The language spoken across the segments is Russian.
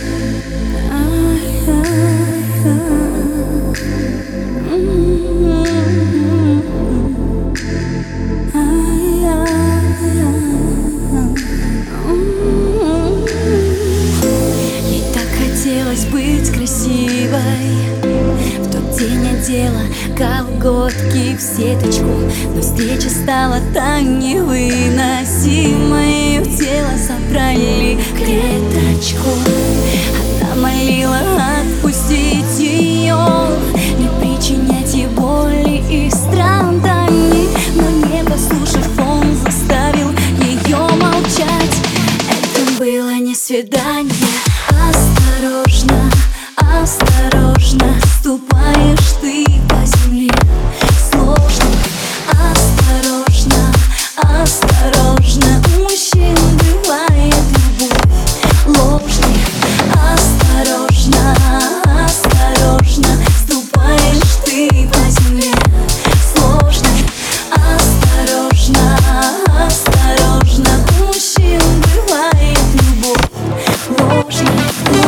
Ей так хотелось быть красивой. В тот день одела колготки в сеточку, но встреча стала так невыносимой. Ее тело собрали клеточку. Она молила отпустить ее, не причинять ей боли и страданий, но не послушав, он заставил ее молчать. Это было не свидание. Осторожно, осторожно ступаешь ты по земле сложно. Осторожно, осторожно, у мужчин бывает любовь ложной. Осторожно, осторожно ступаешь ты по земле сложной. Осторожно, осторожно, у мужчин бывает любовь ложной.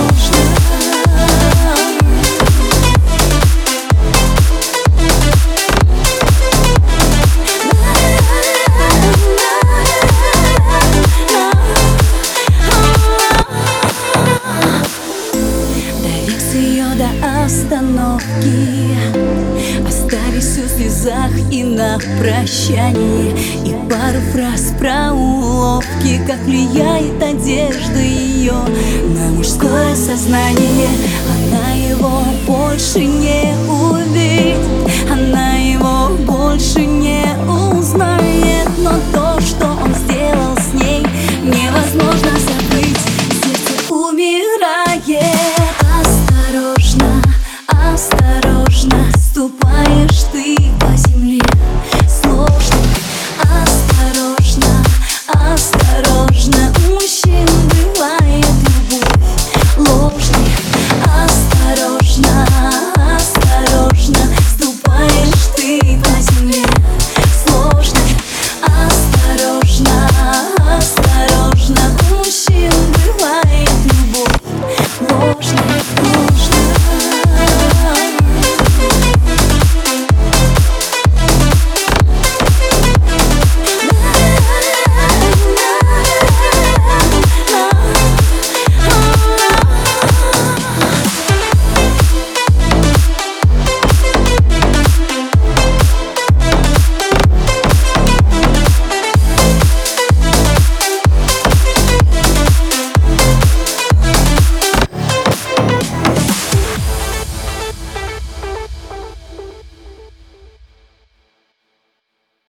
До остановки, оставив все в слезах и на прощании, и пару фраз про уловки, как влияет одежда ее на мужское сознание. Она его больше не увидит, она его больше не